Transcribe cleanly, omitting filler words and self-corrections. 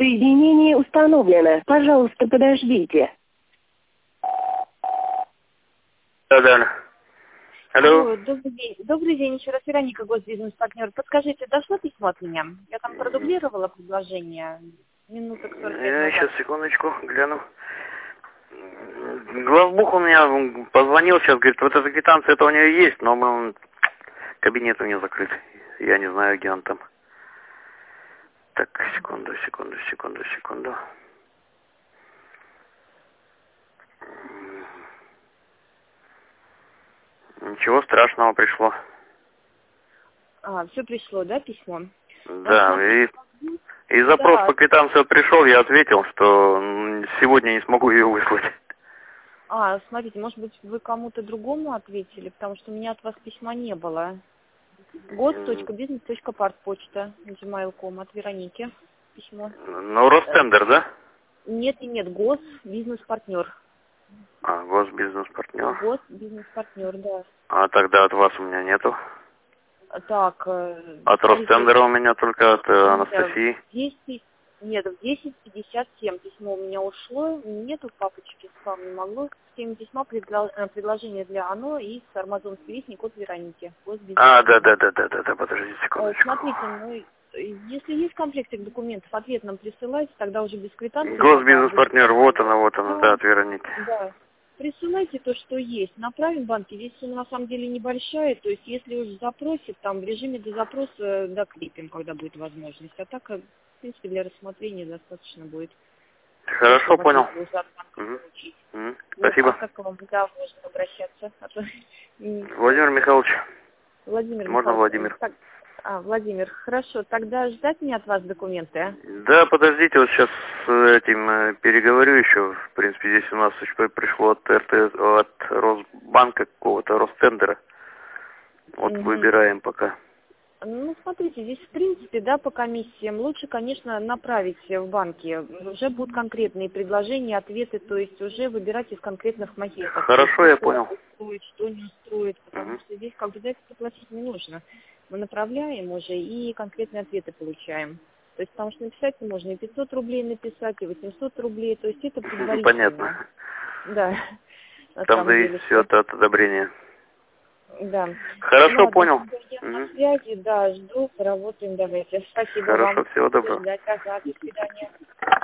Соединение установлено. Пожалуйста, подождите. Да. Алло. Алло, добрый день. Добрый день, еще раз Вероника, госбизнес-партнер. Подскажите, дошло письмо от меня? Я там продублировала предложение. Минуток 45 Я назад. сейчас, секундочку, гляну. Главбух у меня позвонил сейчас, говорит, вот эта квитанция, это у нее есть, но кабинет у нее закрыт. Я не знаю, где он там. Так, секунду. Ничего страшного пришло. Все пришло, да, письмо? Да, и запрос Да. по квитанции вот пришел, я ответил, что сегодня не смогу ее выслать. Смотрите, может быть, вы кому-то другому ответили, потому что у меня от вас письма не было. gos.business.partпочта gmail.com от Вероники. Письмо. Ну, Ростендер, да? Нет, госбизнес-партнер. Госбизнес-партнер. Госбизнес-партнер, да. А тогда от вас у меня нету. Так. От Ростендера у меня только от Анастасии. В 10:57 письмо у меня ушло. Нету в папочке спам, не могло. В теме письма предложение для ОНО и Армазонский вестник от Вероники. Да, подождите секундочку. Смотрите, если есть комплектик документов, ответ нам присылайте, тогда уже без квитанции. Госбизнес-партнер, вот она, да, от Вероники. Да. Присылайте то, что есть. Направим банки. Здесь сумма на самом деле небольшая. То есть, если уж запросит, там в режиме до запроса докрепим, когда будет возможность. А так, в принципе, для рассмотрения достаточно будет. Хорошо, понял. Спасибо. Как к вам можно обращаться? Владимир Михайлович. Владимир Можно Михайлович. Владимир? Владимир, хорошо. Тогда ждать мне от вас документы? Да, подождите, вот сейчас с этим переговорю еще. В принципе, здесь у нас пришло от Росбанка какого-то, Ростендера. Вот выбираем пока. Смотрите, здесь в принципе, да, по комиссиям лучше, конечно, направить в банки. Уже будут конкретные предложения, ответы, то есть уже выбирать из конкретных макетов. Хорошо, я понял. Что устроит, что не устроит, потому что здесь как бы за это заплатить не нужно. Мы направляем уже и конкретные ответы получаем. То есть потому что написать можно и 500 рублей написать, и 800 рублей, то есть это предварительно. Понятно. Да. Там зависит все от одобрения. Да. Хорошо, Ладно, понял. Я на связи, да, жду, поработаем, давайте. Спасибо вам. Хорошо, всего доброго. До свидания.